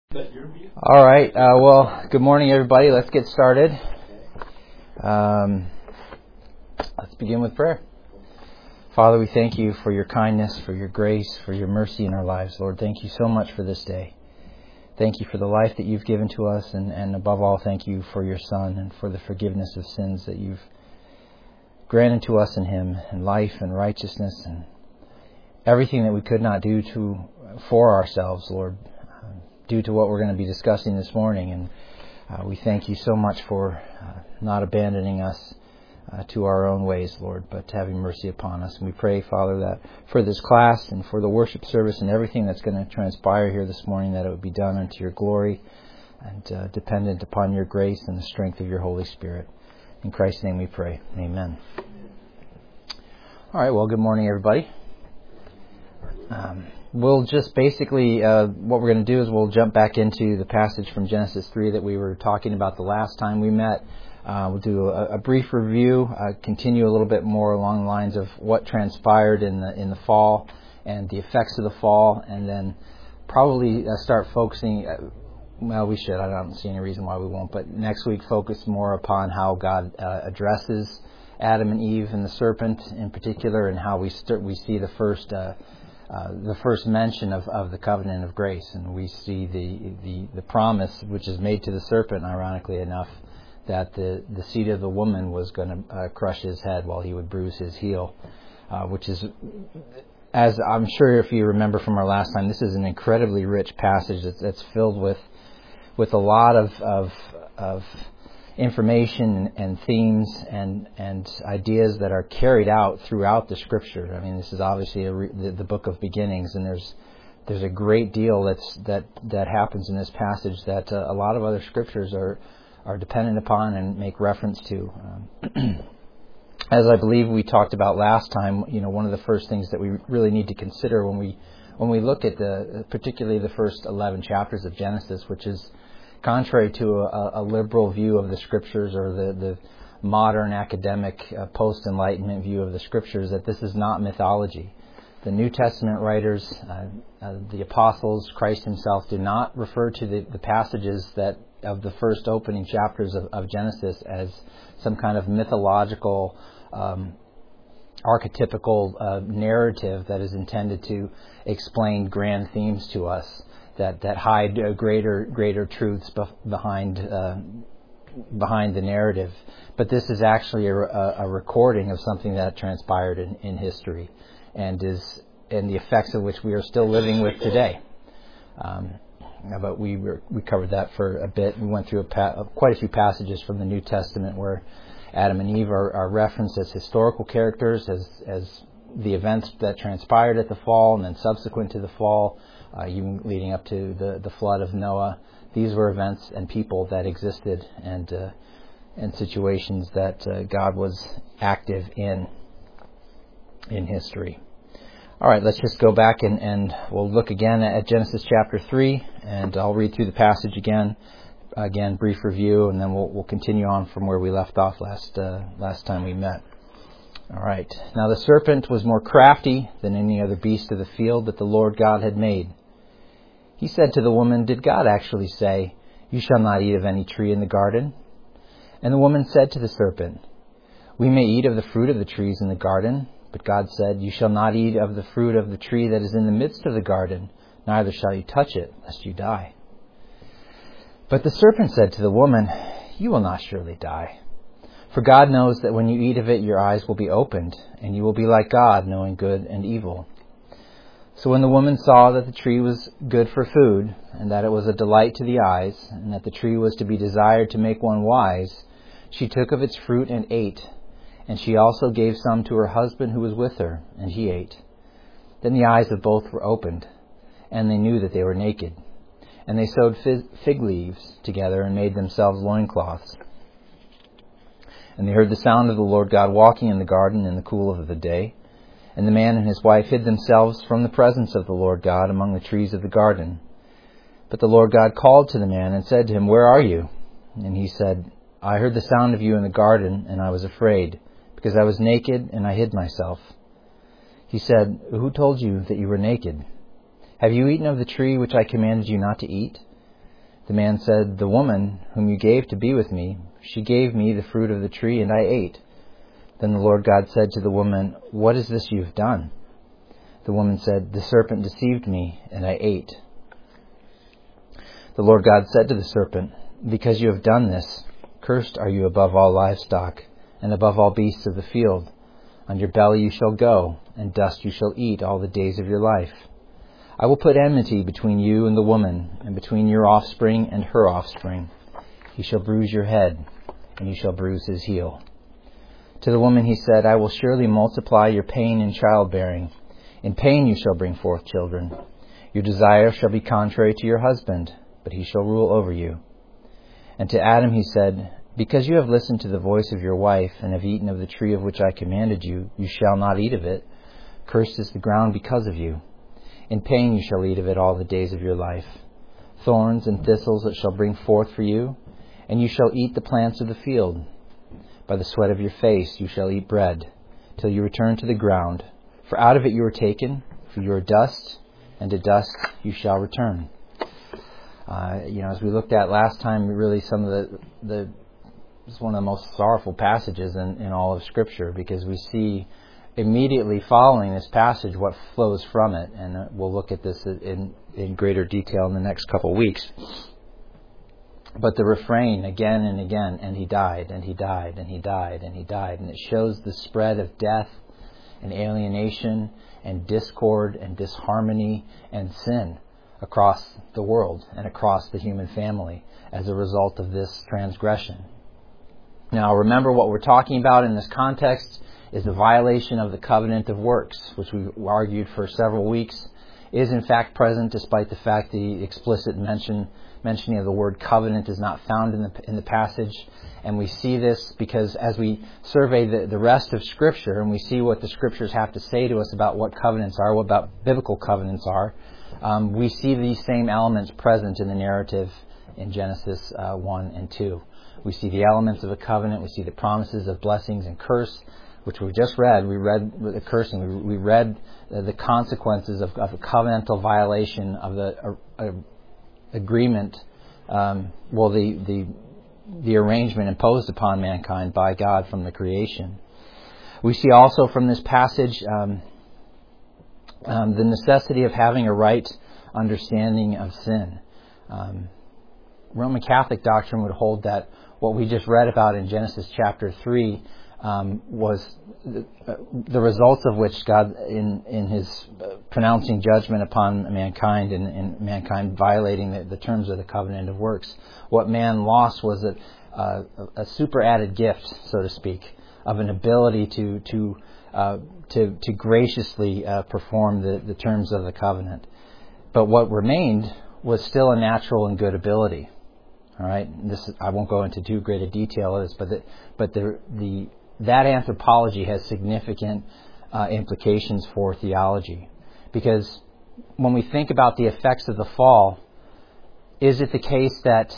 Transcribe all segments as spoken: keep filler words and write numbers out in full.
All right. Uh, well, good morning, everybody. Let's get started. Um, let's begin with prayer. Father, we thank you for your kindness, for your grace, for your mercy in our lives. Lord, thank you so much for this day. Thank you for the life that you've given to us, and, and above all, thank you for your Son and for the forgiveness of sins that you've granted to us in him, and life and righteousness and everything that we could not do to for ourselves, Lord, due to what we're going to be discussing this morning. And uh, we thank you so much for uh, not abandoning us uh, to our own ways, Lord, but having mercy upon us. And we pray, Father, that for this class and for the worship service and everything that's going to transpire here this morning, that it would be done unto your glory and uh, dependent upon your grace and the strength of your Holy Spirit. In Christ's name we pray. Amen. All right, well, good morning, everybody. Um, We'll just basically, uh, what we're going to do is we'll jump back into the passage from Genesis three that we were talking about the last time we met. Uh, we'll do a, a brief review, uh, continue a little bit more along the lines of what transpired in the in the fall and the effects of the fall, and then probably uh, start focusing, uh, well, we should, I don't see any reason why we won't, but next week focus more upon how God uh, addresses Adam and Eve and the serpent in particular, and how we start, we see the first uh, Uh, the first mention of, of the covenant of grace, and we see the, the, the promise which is made to the serpent, ironically enough, that the, the seed of the woman was going to uh, crush his head while he would bruise his heel, uh, which is, as I'm sure if you remember from our last time, this is an incredibly rich passage that's, that's filled with with a lot of of, of information and themes and and ideas that are carried out throughout the Scripture. I mean, this is obviously a re, the, the book of beginnings, and there's there's a great deal that's that that happens in this passage that uh, a lot of other scriptures are are dependent upon and make reference to. Um, as I believe we talked about last time, you know, one of the first things that we really need to consider when we when we look at the particularly the first eleven chapters of Genesis, which is contrary to a, a liberal view of the Scriptures, or the, the modern academic uh, post-Enlightenment view of the Scriptures, that this is not mythology. The New Testament writers, uh, uh, the apostles, Christ himself, do not refer to the, the passages that of the first opening chapters of, of Genesis as some kind of mythological, um, archetypical uh, narrative that is intended to explain grand themes to us that that hide uh, greater greater truths bef- behind uh, behind the narrative. But this is actually a, a recording of something that transpired in, in history, and is and the effects of which we are still living with today. Um, but we were, we covered that for a bit. We went through a pa- quite a few passages from the New Testament where Adam and Eve are, are referenced as historical characters, as as the events that transpired at the fall and then subsequent to the fall. Uh, even leading up to the, the flood of Noah. These were events and people that existed, and uh, and situations that uh, God was active in in history. All right, let's just go back and, and we'll look again at Genesis chapter three, and I'll read through the passage again. Again, brief review, and then we'll we'll continue on from where we left off last uh, last time we met. All right. Now the serpent was more crafty than any other beast of the field that the Lord God had made. He said to the woman, "Did God actually say, 'You shall not eat of any tree in the garden'?" And the woman said to the serpent, "We may eat of the fruit of the trees in the garden, but God said, 'You shall not eat of the fruit of the tree that is in the midst of the garden, neither shall you touch it, lest you die.' But the serpent said to the woman, 'You will not surely die. For God knows that when you eat of it, your eyes will be opened, and you will be like God, knowing good and evil.' So when the woman saw that the tree was good for food, and that it was a delight to the eyes, and that the tree was to be desired to make one wise, she took of its fruit and ate. And she also gave some to her husband who was with her, and he ate. Then the eyes of both were opened, and they knew that they were naked. And they sewed fig leaves together and made themselves loincloths. And they heard the sound of the Lord God walking in the garden in the cool of the day. And the man and his wife hid themselves from the presence of the Lord God among the trees of the garden. But the Lord God called to the man and said to him, 'Where are you?' And he said, 'I heard the sound of you in the garden, and I was afraid, because I was naked and I hid myself.' He said, 'Who told you that you were naked? Have you eaten of the tree which I commanded you not to eat?' The man said, "The woman whom you gave to be with me, she gave me the fruit of the tree, and I ate." Then the Lord God said to the woman, "What is this you have done?" The woman said, "The serpent deceived me, and I ate." The Lord God said to the serpent, "Because you have done this, cursed are you above all livestock, and above all beasts of the field. On your belly you shall go, and dust you shall eat all the days of your life. I will put enmity between you and the woman, and between your offspring and her offspring. He shall bruise your head, and you shall bruise his heel." To the woman he said, "I will surely multiply your pain in childbearing. In pain you shall bring forth children. Your desire shall be contrary to your husband, but he shall rule over you." And to Adam he said, "Because you have listened to the voice of your wife, and have eaten of the tree of which I commanded you, you shall not eat of it. Cursed is the ground because of you. In pain you shall eat of it all the days of your life. Thorns and thistles it shall bring forth for you, and you shall eat the plants of the field. By the sweat of your face you shall eat bread, till you return to the ground. For out of it you were taken, for you are dust, and to dust you shall return." Uh, you know, as we looked at last time, really some of the, the it's one of the most sorrowful passages in, in all of Scripture, because we see immediately following this passage what flows from it, and uh, we'll look at this in, in greater detail in the next couple weeks. But the refrain again and again, "and he died, and he died, and he died, and he died," and it shows the spread of death and alienation and discord and disharmony and sin across the world and across the human family as a result of this transgression. Now, remember, what we're talking about in this context is the violation of the covenant of works, which we've argued for several weeks is in fact present, despite the fact the explicit mention mentioning of the word covenant is not found in the in the passage. And we see this because as we survey the, the rest of Scripture and we see what the Scriptures have to say to us about what covenants are, what about biblical covenants are, um, we see these same elements present in the narrative in Genesis uh, one and two. We see the elements of a covenant. We see the promises of blessings and curse, which we just read. We read the cursing. We, we read uh, the consequences of, of a covenantal violation of the uh, uh, agreement, um, well, the, the the arrangement imposed upon mankind by God from the creation. We see also from this passage um, um, the necessity of having a right understanding of sin. Um, Roman Catholic doctrine would hold that what we just read about in Genesis chapter three um, was the, uh, the results of which God, in, in his uh, pronouncing judgment upon mankind and, and mankind violating the, the terms of the covenant of works, what man lost was a, uh, a super added gift, so to speak, of an ability to to uh, to, to graciously uh, perform the, the terms of the covenant. But what remained was still a natural and good ability. All right, this is, I won't go into too great a detail of this, but the, but the the that anthropology has significant uh, implications for theology, because when we think about the effects of the fall, is it the case that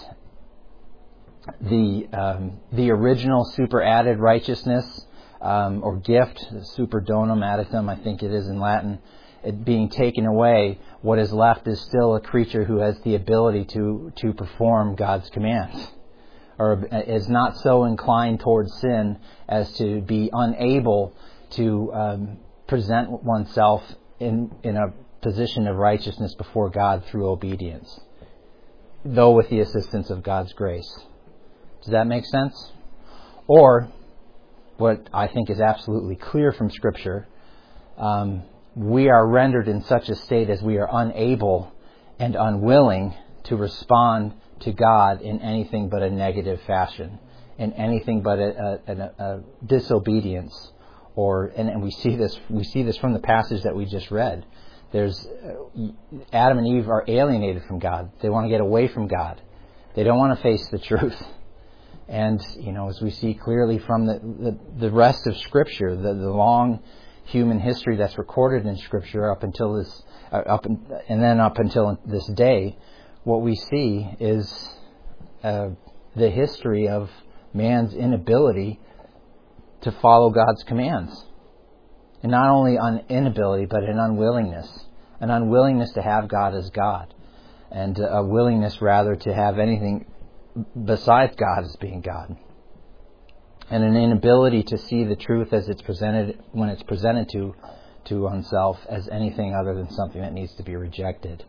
the um, the original super added righteousness um, or gift, super donum additum, I think it is in Latin, it being taken away, what is left is still a creature who has the ability to, to perform God's commands, or is not so inclined towards sin as to be unable to um, present oneself in, in a position of righteousness before God through obedience, though with the assistance of God's grace. Does that make sense? Or, what I think is absolutely clear from Scripture, um, we are rendered in such a state as we are unable and unwilling to respond to God in anything but a negative fashion, in anything but a, a, a, a disobedience, or and, and we see this we see this from the passage that we just read. There's uh, Adam and Eve are alienated from God. They want to get away from God. They don't want to face the truth. And you know, as we see clearly from the the, the rest of Scripture, the, the long human history that's recorded in Scripture up until this, uh, up in, and then up until this day, what we see is uh, the history of man's inability to follow God's commands, and not only an inability, but an unwillingness, an unwillingness to have God as God. and a willingness rather to have anything besides God as being God, and an inability to see the truth as it's presented when it's presented to to oneself as anything other than something that needs to be rejected.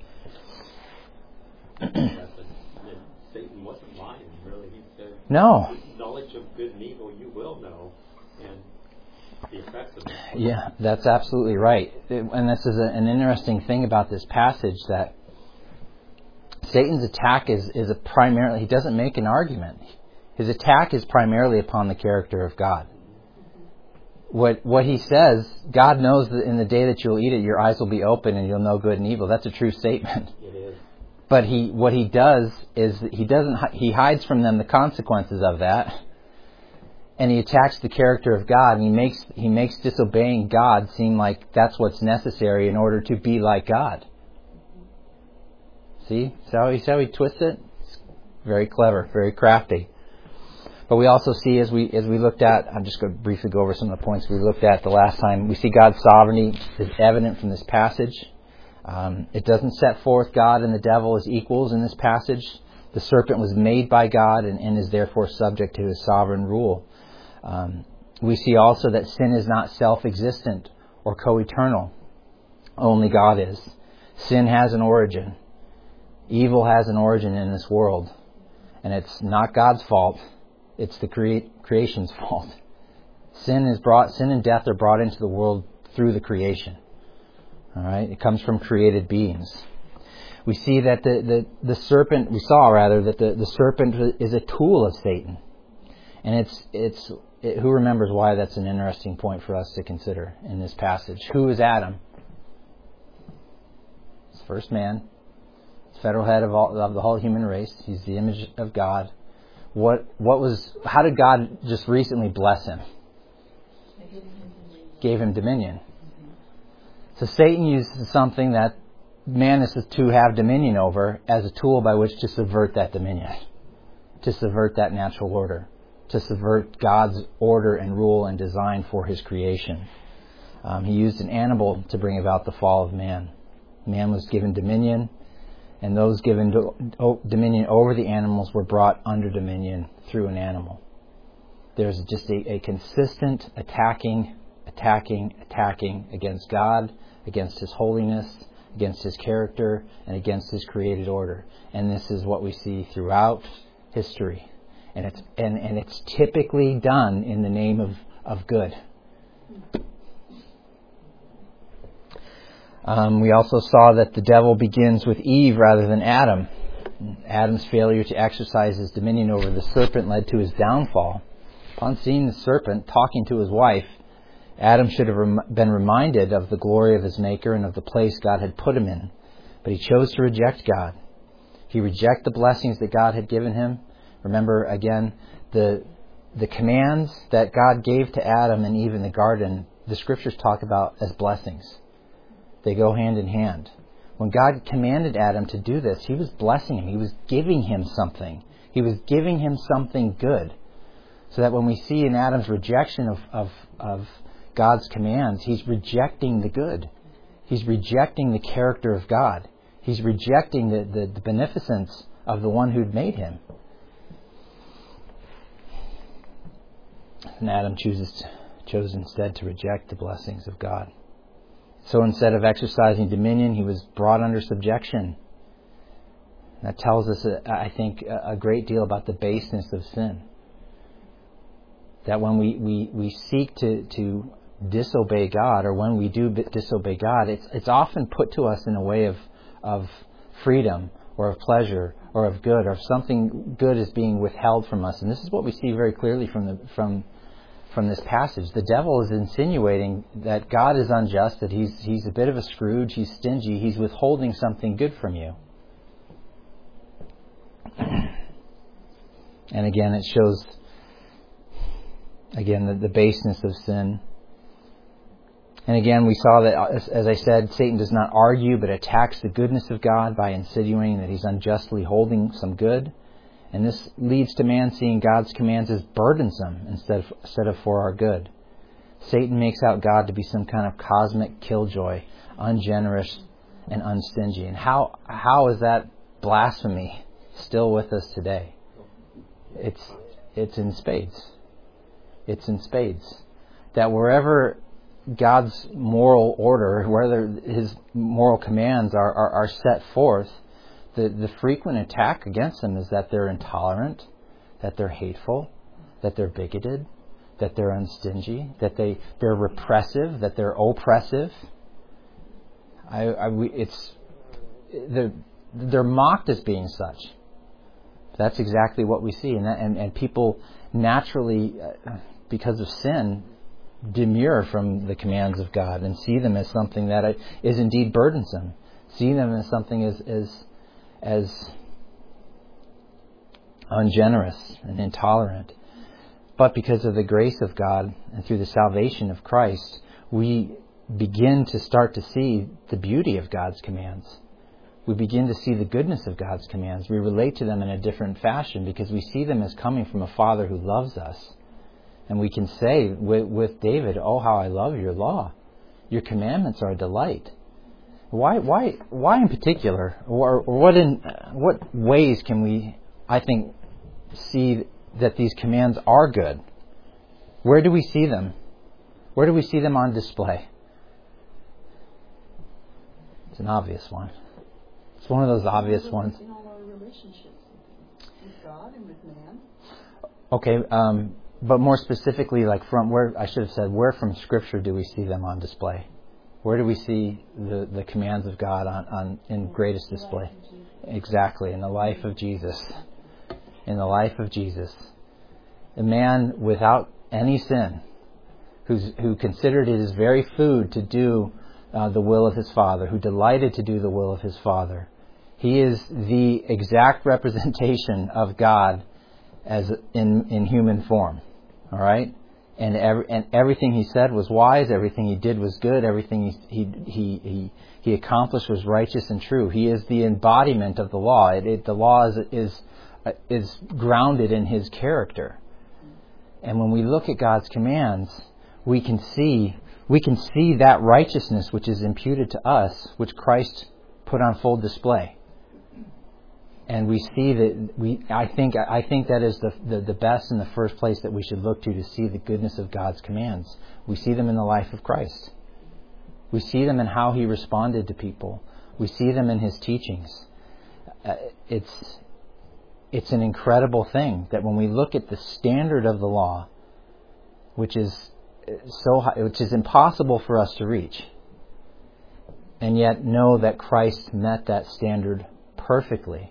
Satan wasn't lying, really. He said, no. Knowledge of good and evil you will know, and the effects of it. Yeah, that's absolutely right. And this is a, an interesting thing about this passage, that Satan's attack is, is a primarily, he doesn't make an argument. His attack is primarily upon the character of God. What what he says, God knows that in the day that you'll eat it, your eyes will be open and you'll know good and evil. That's a true statement. It is. But he, what he does is he doesn't he hides from them the consequences of that, and he attacks the character of God, and he makes he makes disobeying God seem like that's what's necessary in order to be like God. See, see how he see how he twists it? It's very clever, very crafty. But we also see, as we as we looked at, I'm just going to briefly go over some of the points we looked at the last time. We see God's sovereignty is evident from this passage. Um, it doesn't set forth God and the devil as equals in this passage. The serpent was made by God and, and is therefore subject to his sovereign rule. Um, we see also that sin is not self-existent or co-eternal. Only God is. Sin has an origin. Evil has an origin in this world. And it's not God's fault. It's the crea- creation's fault. Sin is brought, sin and death are brought into the world through the creation. All right, it comes from created beings. We see that the, the, the serpent, we saw rather, that the, the serpent is a tool of Satan. And it's, it's it, who remembers why that's an interesting point for us to consider in this passage? Who is Adam? He's the first man. He's the federal head of, all, of the whole human race. He's the image of God. What what was? How did God just recently bless him? Gave him dominion. So Satan uses something that man is to have dominion over as a tool by which to subvert that dominion, to subvert that natural order, to subvert God's order and rule and design for his creation. Um, he used an animal to bring about the fall of man. Man was given dominion, and those given do, dominion over the animals were brought under dominion through an animal. There's just a, a consistent attacking, attacking, attacking against God, against his holiness, against his character, and against his created order. And this is what we see throughout history. And it's and, and it's typically done in the name of, of good. Um, we also saw that the devil begins with Eve rather than Adam. Adam's failure to exercise his dominion over the serpent led to his downfall. Upon seeing the serpent talking to his wife, Adam should have rem- been reminded of the glory of his Maker and of the place God had put him in. But he chose to reject God. He rejected the blessings that God had given him. Remember, again, the the commands that God gave to Adam and Eve in the garden, the Scriptures talk about as blessings. They go hand in hand. When God commanded Adam to do this, he was blessing him. He was giving him something. He was giving him something good. So that when we see in Adam's rejection of, of, of God's commands, he's rejecting the good. He's rejecting the character of God. He's rejecting the, the, the beneficence of the one who'd made him. And Adam chooses chose instead to reject the blessings of God. So instead of exercising dominion, he was brought under subjection. That tells us, I think, a great deal about the baseness of sin. That when we, we, we seek to, to disobey God, or when we do disobey God, it's it's often put to us in a way of of freedom, or of pleasure, or of good, or if something good is being withheld from us. And this is what we see very clearly from the from from this passage. The devil is insinuating that God is unjust, that he's he's a bit of a Scrooge, he's stingy, he's withholding something good from you. And again, it shows, again, the, the baseness of sin. And again, we saw that, as, as I said, Satan does not argue, but attacks the goodness of God by insinuating that he's unjustly holding some good. And this leads to man seeing God's commands as burdensome instead of, instead of for our good. Satan makes out God to be some kind of cosmic killjoy, ungenerous and unstingy. And how how is that blasphemy still with us today? It's it's in spades. It's in spades. That wherever God's moral order, whether His moral commands are, are, are set forth, the, the frequent attack against them is that they're intolerant, that they're hateful, that they're bigoted, that they're unstingy, that they, they're repressive, that they're oppressive. I, I, we, it's they're, they're mocked as being such. That's exactly what we see. And, that, and, and people naturally, uh, because of sin, demur from the commands of God and see them as something that is indeed burdensome. See them as something as as, as ungenerous and intolerant. But because of the grace of God and through the salvation of Christ, we begin to start to see the beauty of God's commands. We begin to see the goodness of God's commands. We relate to them in a different fashion because we see them as coming from a Father who loves us. And we can say with, with David, "Oh, how I love your law. Your commandments are a delight." Why, why, why in particular, or, or what in what ways can we, I think, see that these commands are good? Where do we see them? Where do we see them on display? It's an obvious one. It's one of those obvious ones. In all our relationships with God and with man. Okay. Um, But more specifically, like from where, I should have said, where from Scripture do we see them on display? Where do we see the, the commands of God on, on in greatest display? Exactly, in the life of Jesus. In the life of Jesus. A man without any sin, who's, who considered it his very food to do uh, the will of his Father, who delighted to do the will of his Father. He is the exact representation of God as in, in human form. All right, and every, and everything he said was wise. Everything he did was good. Everything he he he he, he accomplished was righteous and true. He is the embodiment of the law. It, it, the law is is uh, is grounded in his character. And when we look at God's commands, we can see we can see that righteousness which is imputed to us, which Christ put on full display. And we see that we. I think. I think that is the, the the best and the first place that we should look to to see the goodness of God's commands. We see them in the life of Christ. We see them in how He responded to people. We see them in His teachings. Uh, it's it's an incredible thing that when we look at the standard of the law, which is so high, which is impossible for us to reach, and yet know that Christ met that standard perfectly.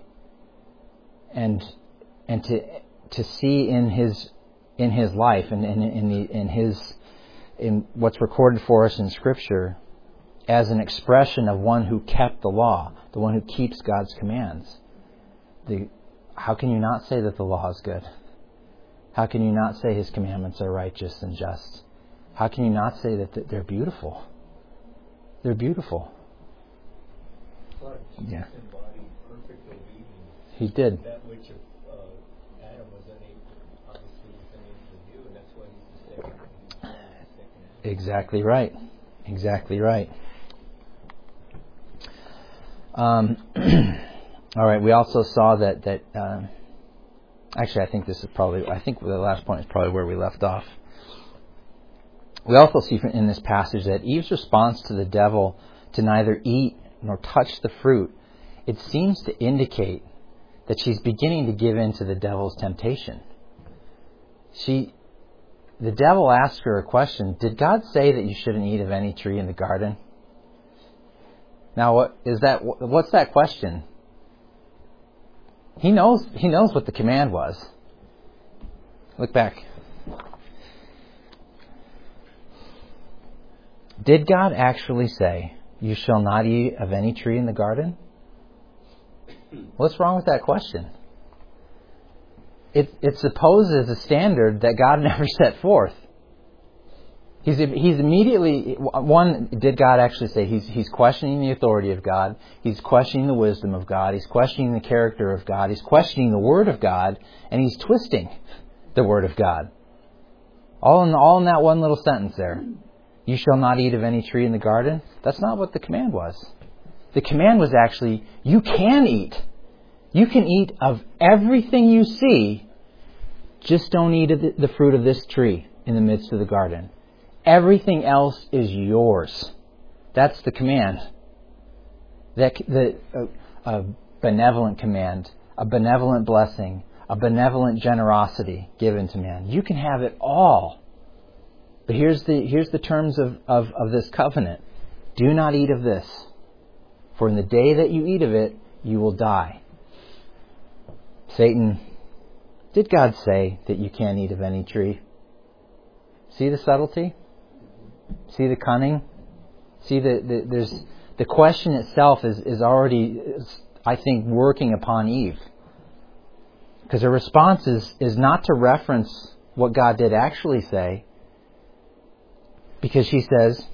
And and to to see in his in his life and in, in the in his in what's recorded for us in Scripture as an expression of one who kept the law, the one who keeps God's commands. The how can you not say that the law is good? How can you not say His commandments are righteous and just? How can you not say that they're beautiful? They're beautiful. Yeah. He did. That which uh, Adam was unable, obviously, was unable to do, and that's why he's the second. He's the second. Exactly right. Exactly right. Um, all right. We also saw that that. Uh, actually, I think this is probably. I think the last point is probably where we left off. We also see in this passage that Eve's response to the devil to neither eat nor touch the fruit, it seems to indicate that she's beginning to give in to the devil's temptation. She, the devil asked her a question. Did God say that you shouldn't eat of any tree in the garden? Now, what is that? What's that question? He knows. He knows what the command was. Look back. Did God actually say, "You shall not eat of any tree in the garden"? What's wrong with that question? It, it supposes a standard that God never set forth. He's he's immediately one. Did God actually say? He's he's questioning the authority of God. He's questioning the wisdom of God. He's questioning the character of God. He's questioning the Word of God, and he's twisting the Word of God. All in all in that one little sentence there. You shall not eat of any tree in the garden. That's not what the command was. The command was actually, you can eat. You can eat of everything you see, just don't eat of the, the fruit of this tree in the midst of the garden. Everything else is yours. That's the command. That the a, a benevolent command, a benevolent blessing, a benevolent generosity given to man. You can have it all. But here's the here's the terms of, of, of this covenant. Do not eat of this, for in the day that you eat of it, you will die. Satan, did God say that you can't eat of any tree? See the subtlety? See the cunning? See the, the there's the question itself is, is already, is, I think, working upon Eve. Because her response is, is not to reference what God did actually say, because she says,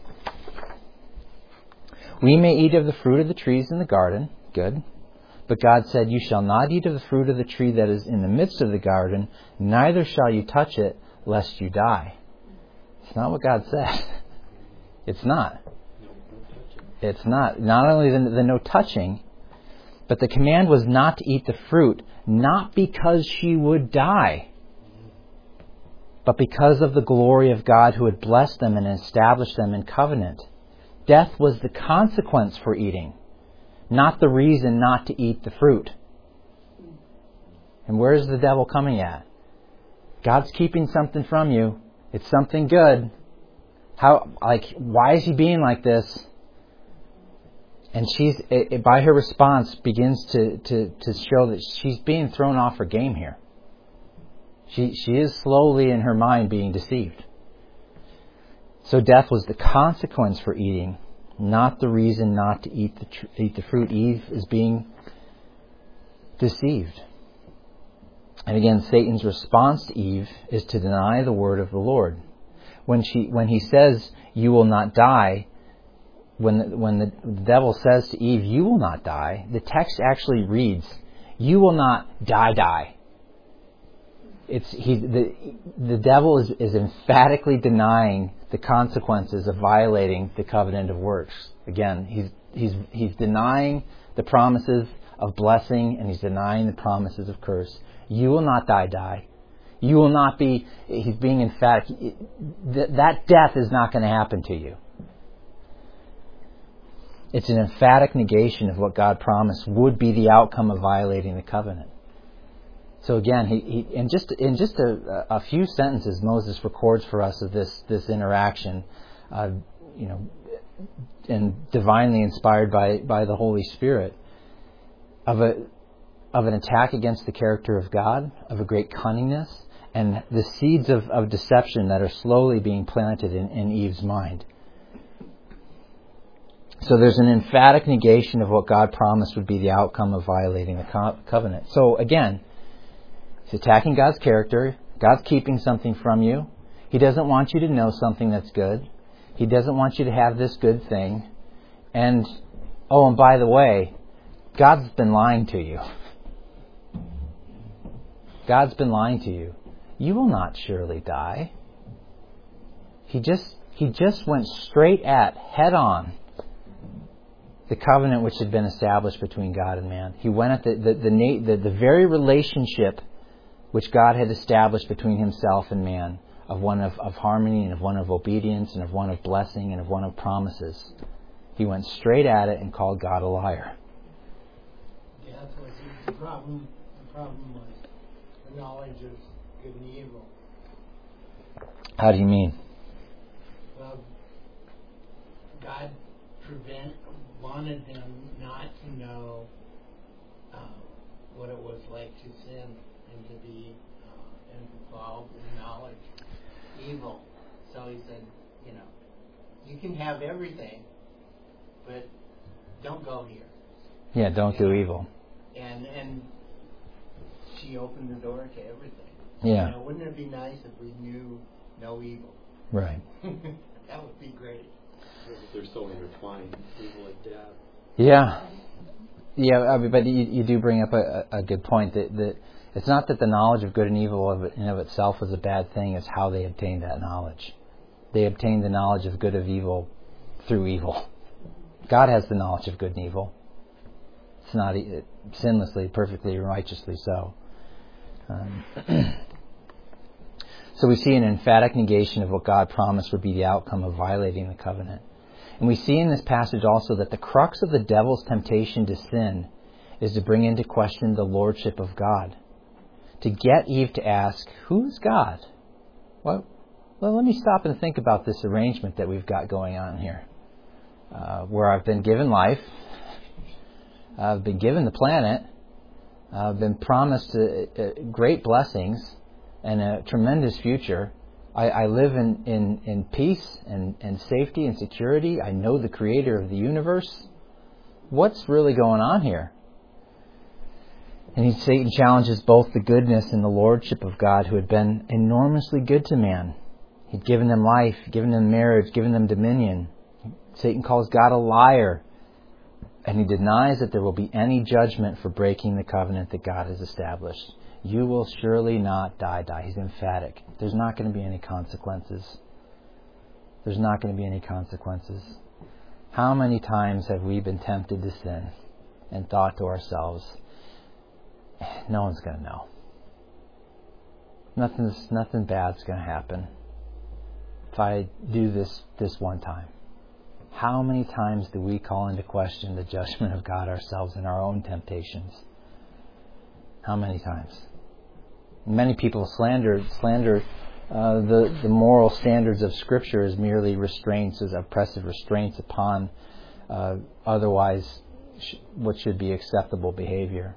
we may eat of the fruit of the trees in the garden. Good. But God said, you shall not eat of the fruit of the tree that is in the midst of the garden, neither shall you touch it, lest you die. It's not what God said. It's not. It's not. Not only the, the no touching, but the command was not to eat the fruit, not because she would die, but because of the glory of God who had blessed them and established them in covenant. Death was the consequence for eating, not the reason not to eat the fruit. And where's the devil coming at? God's keeping something from you. It's something good. How, like, why is he being like this? And she's, it, it, by her response, begins to, to, to show that she's being thrown off her game here. She, she is slowly in her mind being deceived. So death was the consequence for eating, not the reason not to eat the tr- eat the fruit. Eve is being deceived. And again, Satan's response to Eve is to deny the word of the Lord. When she, when he says, "You will not die," when the, when the devil says to Eve, "You will not die," the text actually reads, "You will not die, die." It's he the the devil is, is emphatically denying the consequences of violating the covenant of works. Again, he's he's he's denying the promises of blessing, and he's denying the promises of curse. You will not die, die. You will not be. He's being emphatic. That, that death is not going to happen to you. It's an emphatic negation of what God promised would be the outcome of violating the covenant. So again, he, he in just in just a, a few sentences, Moses records for us of this this interaction, uh, you know, and divinely inspired by, by the Holy Spirit, of a of an attack against the character of God, of a great cunningness, and the seeds of, of deception that are slowly being planted in, in Eve's mind. So there's an emphatic negation of what God promised would be the outcome of violating the co- covenant. So again, he's attacking God's character. God's keeping something from you. He doesn't want you to know something that's good. He doesn't want you to have this good thing. And, oh, and by the way, God's been lying to you. God's been lying to you. You will not surely die. He just he just went straight at, head on, the covenant which had been established between God and man. He went at the the the, the, the very relationship which God had established between himself and man, of one of, of harmony and of one of obedience and of one of blessing and of one of promises. He went straight at it and called God a liar. Yeah, that's what the problem, the problem was the knowledge of good and evil. How do you mean? Well, God prevent, wanted them not to know uh, what it was like to sin and to be uh, involved in knowledge evil. So he said, you know, you can have everything, but don't go here. Yeah, don't and, do evil. And and she opened the door to everything. Yeah. You know, wouldn't it be nice if we knew no evil? Right. That would be great. They're so intertwined, evil and death. Yeah. Yeah, I mean, but you, you do bring up a, a good point that, that it's not that the knowledge of good and evil of it, in of itself is a bad thing. It's how they obtained that knowledge. They obtained the knowledge of good of evil through evil. God has the knowledge of good and evil. It's not e- sinlessly, perfectly, and righteously so. Um, so we see an emphatic negation of what God promised would be the outcome of violating the covenant. And we see in this passage also that the crux of the devil's temptation to sin is to bring into question the lordship of God. To get Eve to ask, who's God? Well, well, let me stop and think about this arrangement that we've got going on here. Uh, where I've been given life, I've been given the planet, I've been promised uh, uh, great blessings and a tremendous future. I, I live in, in, in peace and, and safety and security. I know the creator of the universe. What's really going on here? And he, Satan challenges both the goodness and the lordship of God, who had been enormously good to man. He'd given them life, given them marriage, given them dominion. Satan calls God a liar, and he denies that there will be any judgment for breaking the covenant that God has established. You will surely not die, die. He's emphatic. There's not going to be any consequences. There's not going to be any consequences. How many times have we been tempted to sin and thought to ourselves, no one's going to know. Nothing's, nothing bad's going to happen if I do this this one time. How many times do we call into question the judgment of God ourselves in our own temptations? How many times? Many people slander slander uh, the, the moral standards of Scripture as merely restraints, as oppressive restraints upon uh, otherwise sh- what should be acceptable behavior.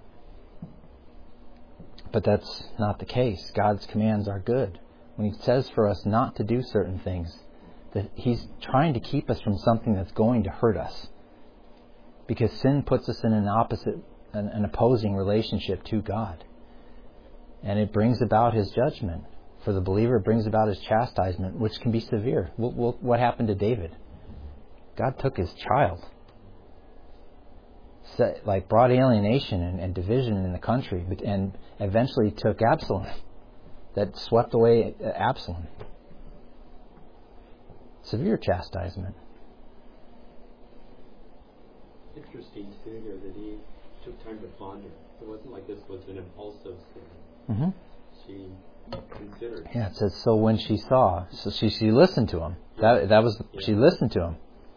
But that's not the case. God's commands are good. When He says for us not to do certain things, that He's trying to keep us from something that's going to hurt us. Because sin puts us in an opposite, an, an opposing relationship to God. And it brings about His judgment. For the believer, it brings about His chastisement, which can be severe. What, what, what happened to David? God took his child. Set, like brought alienation and, and division in the country, but, and eventually took Absalom. That swept away Absalom. Severe chastisement. Interesting too here that he took time to ponder. It wasn't like this was an impulsive thing. Mm-hmm. She considered. Yeah, it says, so when she saw, so she, she listened to him. That that was, Yeah. she listened to him.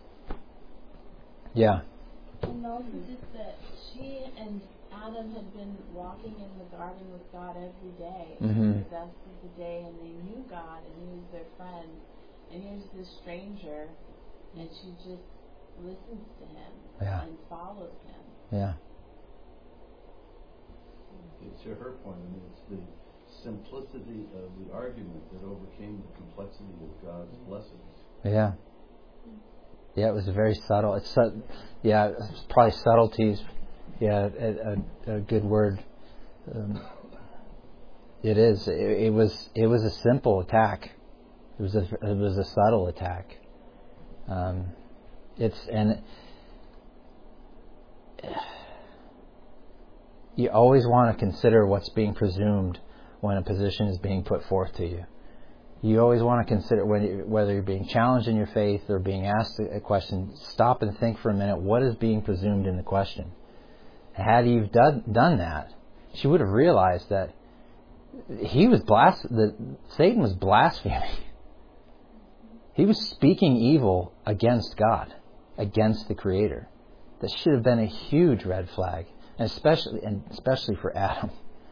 Yeah. And also just that she and Adam had been walking in the garden with God every day. Mm-hmm. The rest of the day, and they knew God, and He was their friend. And here's this stranger, and she just listens to him Yeah. and follows him. Yeah. To her point, I mean, it's the simplicity of the argument that overcame the complexity of God's blessings. Yeah. Yeah, it was very subtle. It's su- yeah, it's probably subtleties. Yeah, a, a, a good word. Um, it is. It, it was. It was a simple attack. It was a. It was a subtle attack. Um, it's and you always want to consider what's being presumed when a position is being put forth to you. You always want to consider when you, whether you're being challenged in your faith or being asked a question. Stop and think for a minute. What is being presumed in the question? Had Eve done, done that, she would have realized that he was blas- that Satan was blaspheming. He was speaking evil against God, against the Creator. That should have been a huge red flag, and especially and especially for Adam.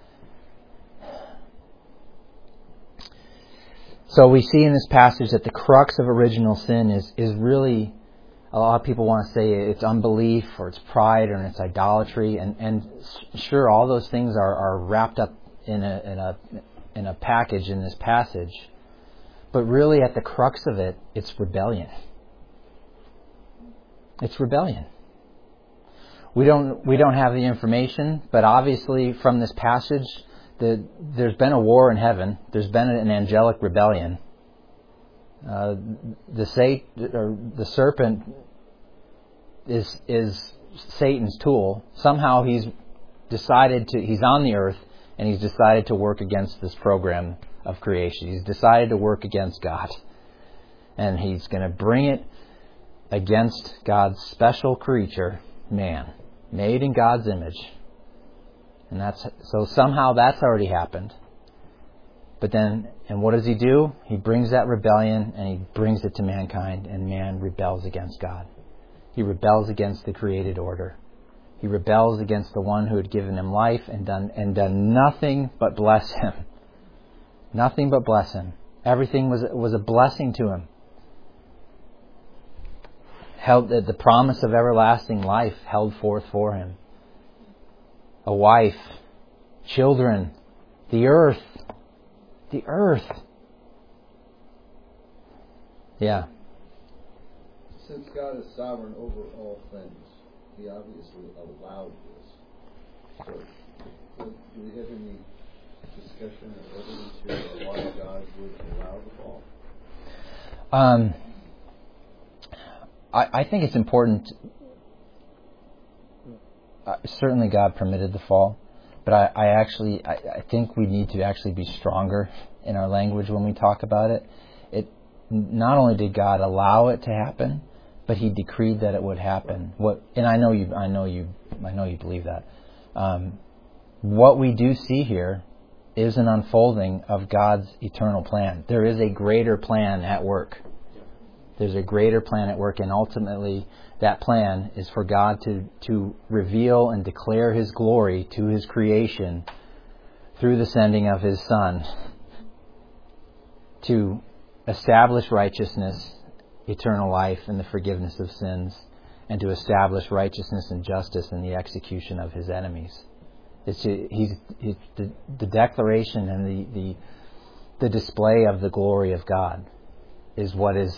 So we see in this passage that the crux of original sin is, is really, a lot of people want to say it's unbelief or it's pride or it's idolatry. And, and sure, all those things are, are wrapped up in a, in a in a package in this passage. But really at the crux of it, it's rebellion. It's rebellion. We don't we don't have the information, but obviously from this passage, The, there's been a war in heaven. There's been an angelic rebellion. Uh, the Sat, or the serpent is is Satan's tool. Somehow he's decided to. He's on the earth and he's decided to work against this program of creation. He's decided to work against God, and he's going to bring it against God's special creature, man. made in God's image. And that's so somehow that's already happened. But then, and what does he do? He brings that rebellion and he brings it to mankind, and man rebels against God. He rebels against the created order. He rebels against the one who had given him life and done and done nothing but bless him. Nothing but bless him. Everything was was a blessing to him. Held the, the promise of everlasting life held forth for him. A wife, children, the earth, the earth. Yeah. Since God is sovereign over all things, he obviously allowed this. So, so do we have any discussion or evidence here of why God would allow the fall? Um, I, I think it's important. Uh, certainly God permitted the fall, but I, I actually I, I think we need to actually be stronger in our language when we talk about it. It not only did God allow it to happen, but he decreed that it would happen. What and I know you I know you I know you believe that. Um, what we do see here is an unfolding of God's eternal plan. There is a greater plan at work. There's a greater plan at work, and ultimately that plan is for God to, to reveal and declare his glory to his creation through the sending of his Son, to establish righteousness, eternal life, and the forgiveness of sins, and to establish righteousness and justice in the execution of his enemies. It's, he's, it's the, the declaration and the, the the display of the glory of God is what is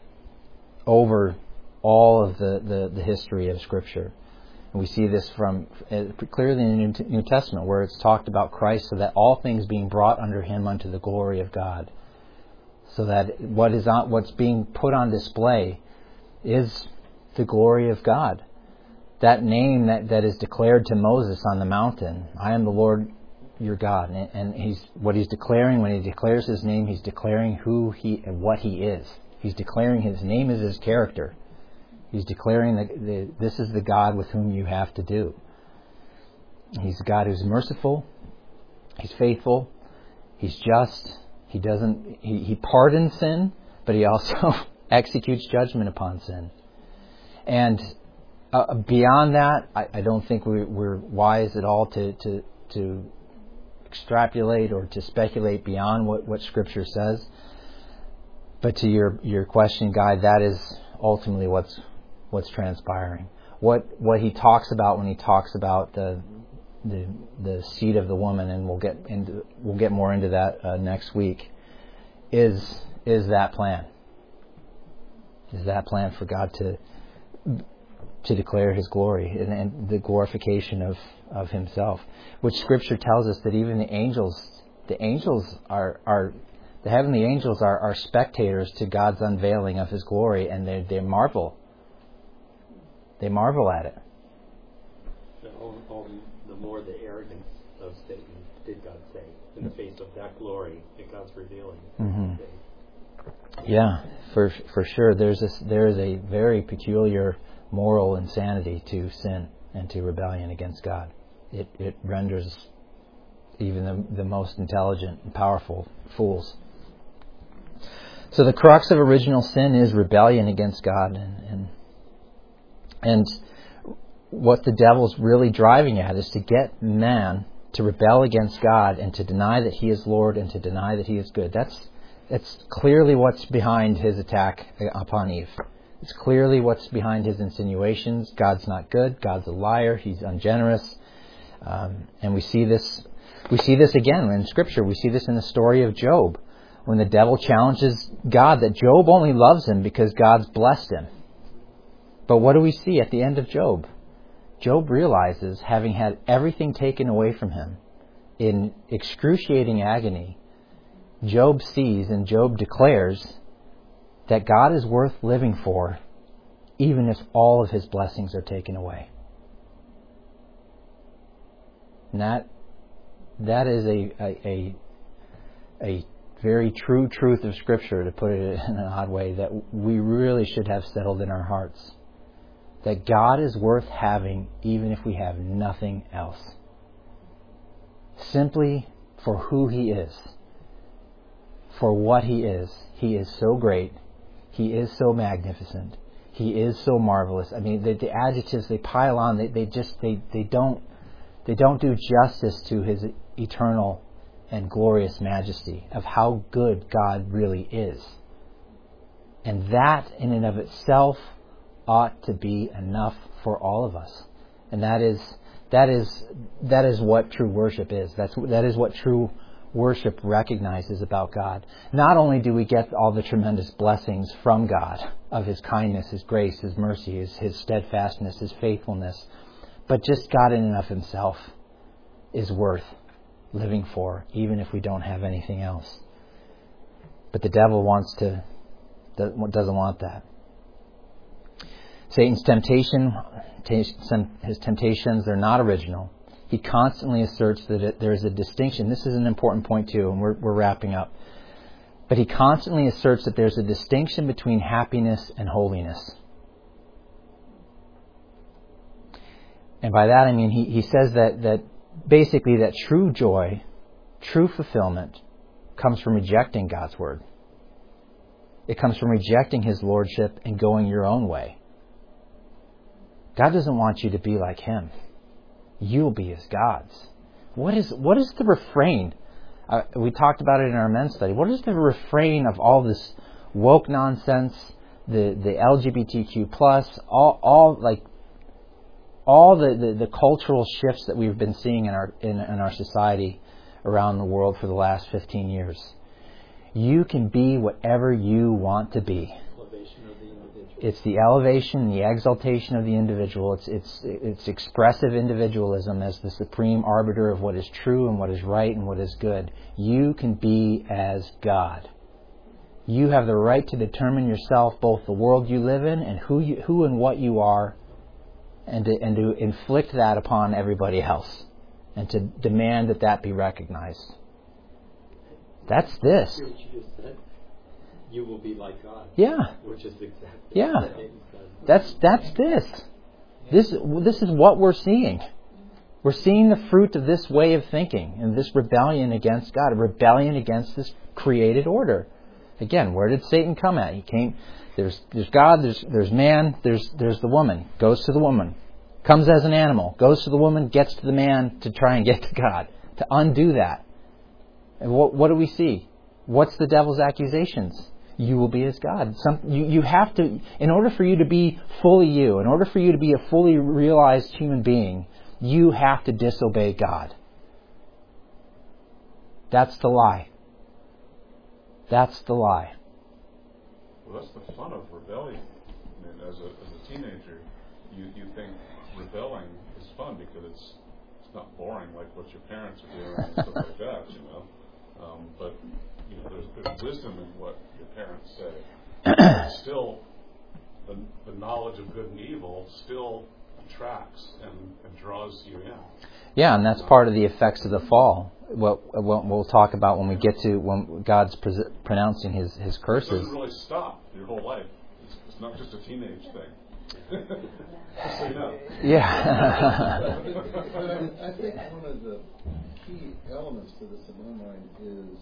over all of the, the, the history of Scripture. And we see this from uh, clearly in the New Testament, where it's talked about Christ, so that all things being brought under him unto the glory of God. So that what is on, what's being put on display is the glory of God. That name that, that is declared to Moses on the mountain, I am the Lord your God. And, and he's what he's declaring, when he declares his name, he's declaring who he and what he is. He's declaring his name is his character. He's declaring that the, this is the God with whom you have to do. He's a God who's merciful. He's faithful. He's just. He doesn't. He, he pardons sin, but he also executes judgment upon sin. And uh, beyond that, I, I don't think we, we're wise at all to, to to extrapolate or to speculate beyond what, what Scripture says. But to your your question, Guy, that is ultimately what's what's transpiring. What what he talks about when he talks about the the the seed of the woman, and we'll get into we'll get more into that uh, next week. Is is that plan? Is that plan for God to to declare his glory and, and the glorification of, of himself, which Scripture tells us that even the angels, the angels are, are the heavenly angels are, are spectators to God's unveiling of his glory, and they they marvel. They marvel at it. All, all the more the arrogance of Satan, did God say, in the face of that glory that God's revealing. Mm-hmm. Yeah, for for sure. There's this, there is a very peculiar moral insanity to sin and to rebellion against God. It it renders even the, the most intelligent and powerful fools. So the crux of original sin is rebellion against God, and and, and what the devil's really driving at is to get man to rebel against God and to deny that he is Lord and to deny that he is good. That's that's clearly what's behind his attack upon Eve. It's clearly what's behind his insinuations. God's not good. God's a liar. He's ungenerous. Um, and we see this. We see this again in Scripture. We see this in the story of Job, when the devil challenges God that Job only loves him because God's blessed him. But what do we see at the end of Job? Job realizes, having had everything taken away from him in excruciating agony, Job sees and Job declares that God is worth living for, even if all of his blessings are taken away. And that that is a a, a a very true truth of Scripture, to put it in an odd way, that we really should have settled in our hearts. that God is worth having even if we have nothing else. Simply for who He is. For what He is. He is so great. He is so magnificent. He is so marvelous. I mean, the, the adjectives they pile on, they, they just they, they don't they don't do justice to His eternal and glorious majesty of how good God really is. And that in and of itself ought to be enough for all of us. And that is that is that is what true worship is. That's that is what true worship recognizes about God. Not only do we get all the tremendous blessings from God of His kindness, His grace, His mercy, His, His steadfastness, His faithfulness, but just God in and of Himself is worth living for, even if we don't have anything else. But the devil wants to, doesn't want that. Satan's temptation, his temptations, they're not original. He constantly asserts that it, there is a distinction. This is an important point too, and we're, we're wrapping up. But he constantly asserts that there's a distinction between happiness and holiness. And by that I mean he, he says that, that basically that true joy, true fulfillment, comes from rejecting God's word. It comes from rejecting His lordship and going your own way. God doesn't want you to be like Him. You'll be as God's. What is what is the refrain? Uh, we talked about it in our men's study. What is the refrain of all this woke nonsense, the the L G B T Q plus, all all like all the, the, the cultural shifts that we've been seeing in our in, in our society around the world for the last fifteen years? You can be whatever you want to be. It's the elevation, the exaltation of the individual. It's it's it's expressive individualism as the supreme arbiter of what is true and what is right and what is good. You can be as God. You have the right to determine yourself, both the world you live in and who you, who and what you are, and to, and to inflict that upon everybody else, and to demand that that be recognized. That's this. Hear what you just said? You will be like God. Yeah. Which is exactly. Yeah. That's that's this. This this is what we're seeing. We're seeing the fruit of this way of thinking and this rebellion against God, a rebellion against this created order. Again, where did Satan come at? He came. There's there's God. There's there's man. There's there's the woman. Goes to the woman. Comes as an animal. Goes to the woman. Gets to the man to try and get to God. To undo that. And what what do we see? What's the devil's accusations? You will be as God. Some, you, you have to, in order for you to be fully you, in order for you to be a fully realized human being, you have to disobey God. That's the lie. That's the lie. Well, that's the fun of rebellion. I mean, as a, as a teenager, you, you think rebelling is fun because it's it's not boring like what your parents are doing and stuff like that, you know. Um, but you know, there's, there's wisdom in what your parents say. But still, the, the knowledge of good and evil still attracts and, and draws you in. Yeah, and that's part of the effects of the fall. What, what we'll talk about when we get to when God's pre- pronouncing His His curses. It doesn't really stop your whole life. It's, it's not just a teenage thing. Just so you know. Yeah. I think one of the key elements to this in my mind is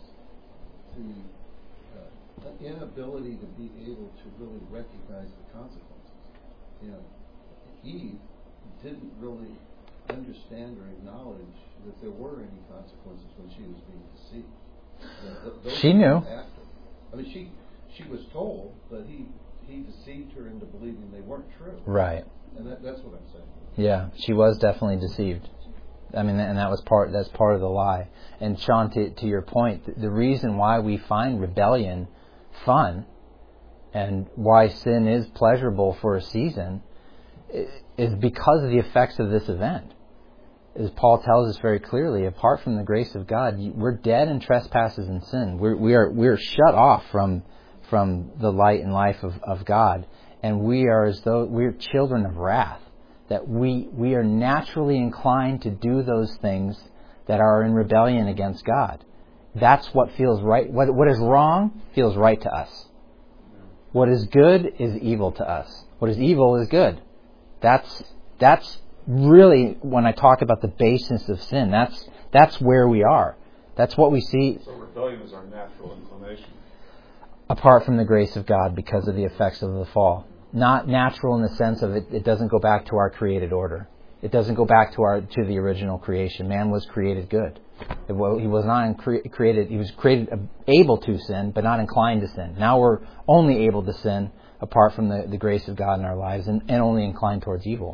the uh, inability to be able to really recognize the consequences. You know, Eve didn't really understand or acknowledge that there were any consequences when she was being deceived. You know, th- she knew. After. I mean, she she was told, but he he deceived her into believing they weren't true. Right. And that, that's what I'm saying. Yeah, she was definitely deceived. I mean, and that was part. That's part of the lie. And Sean, to, to your point, the reason why we find rebellion fun and why sin is pleasurable for a season is because of the effects of this event. As Paul tells us very clearly, apart from the grace of God, we're dead in trespasses and sin. We're, we are we are shut off from from the light and life of, of God, and we are as though we're children of wrath. That we we are naturally inclined to do those things that are in rebellion against God. That's what feels right. What what is wrong feels right to us. What is good is evil to us. What is evil is good. That's that's really when I talk about the basis of sin. That's that's where we are. That's what we see. So rebellion is our natural inclination. Apart from the grace of God because of the effects of the fall. Not natural in the sense of it, it doesn't go back to our created order. It doesn't go back to our to the original creation. Man was created good. It, well, he was not cre- created. He was created uh, able to sin, but not inclined to sin. Now we're only able to sin apart from the, the grace of God in our lives, and, and only inclined towards evil.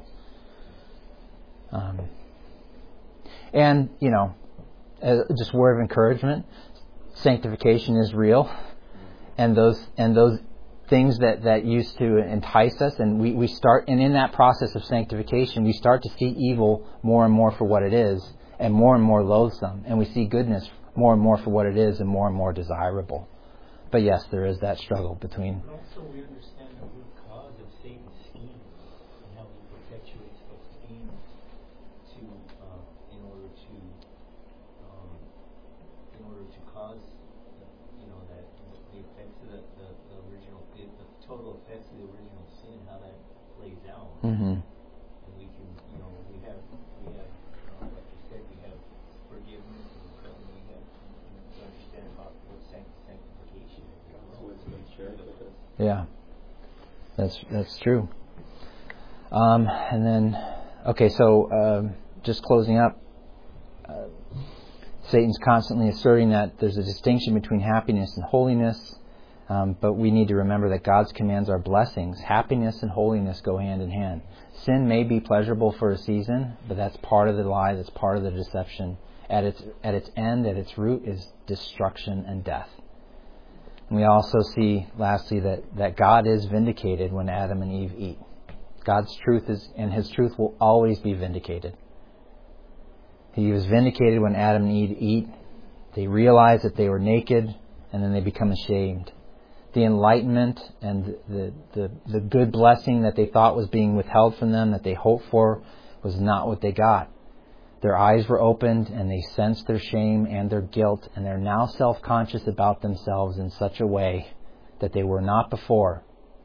Um, and you know, uh, just a word of encouragement: sanctification is real, and those and those. things that, that used to entice us, and we, we start, and in that process of sanctification, we start to see evil more and more for what it is, and more and more loathsome, and we see goodness more and more for what it is, and more and more desirable. But yes, there is that struggle between. But also, we understand the root cause of Satan's schemes and how he perpetuates those schemes to, uh, in order to, um, in order to cause, you know, that the effects of the, the, the original, the, the total effects of the original sin, how that plays out. Mm-hmm. And we can, you know, we have, we have, uh, like you said, we have forgiveness, and so we have to understand about what sanct- sanctification is. So it's been shared with us. Yeah, that's that's true. Um, and then, okay, so um, just closing up. Uh, Satan's constantly asserting that there's a distinction between happiness and holiness, um, but we need to remember that God's commands are blessings. Happiness and holiness go hand in hand. Sin may be pleasurable for a season, but that's part of the lie, that's part of the deception. At its at its end, at its root, is destruction and death. And we also see, lastly, that, that God is vindicated when Adam and Eve eat. God's truth is, and His truth will always be vindicated. He was vindicated when Adam and Eve eat. They realize that they were naked, and then they become ashamed. The enlightenment and the, the, the good blessing that they thought was being withheld from them, that they hoped for, was not what they got. Their eyes were opened, and they sensed their shame and their guilt, and they're now self-conscious about themselves in such a way that they were not before.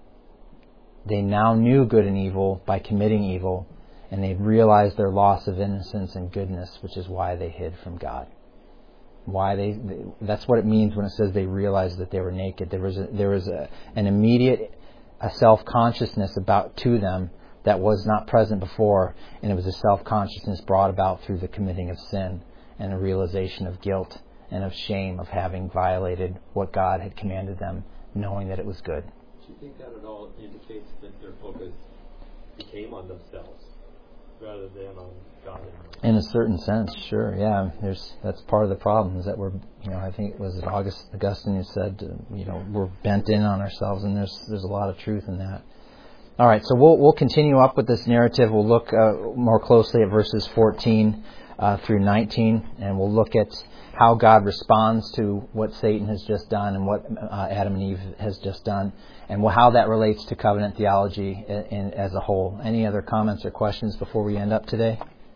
They now knew good and evil by committing evil, and they realized their loss of innocence and goodness, which is why they hid from God. Why they, they that's what it means when it says they realized that they were naked. There was a, there was a, an immediate a self-consciousness about to them that was not present before, and it was a self-consciousness brought about through the committing of sin and a realization of guilt and of shame of having violated what God had commanded them, knowing that it was good. Do you think that at all indicates that their focus became on themselves rather than on God? In a certain sense, sure, yeah. There's that's part of the problem is that we're, you know, I think it was August, Augustine who said, uh, you know, we're bent in on ourselves, and there's there's a lot of truth in that. All right, so we'll we'll continue up with this narrative. We'll look uh, more closely at verses fourteen uh, through nineteen, and we'll look at how God responds to what Satan has just done and what uh, Adam and Eve has just done, and how that relates to covenant theology in, in, as a whole. Any other comments or questions before we end up today?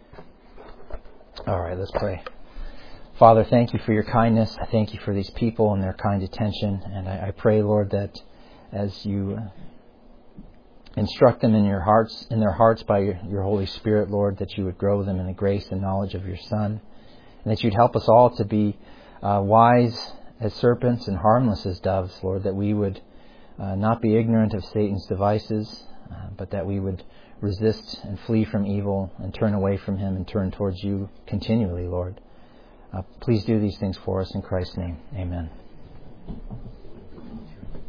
All right, let's pray. Father, thank you for your kindness. I thank you for these people and their kind attention, and I, I pray, Lord, that as you Uh, instruct them in your hearts, in their hearts by your, your Holy Spirit, Lord, that you would grow them in the grace and knowledge of your Son, and that you'd help us all to be uh, wise as serpents and harmless as doves, Lord, that we would uh, not be ignorant of Satan's devices, uh, but that we would resist and flee from evil and turn away from him and turn towards you continually, Lord. Uh, please do these things for us in Christ's name. Amen.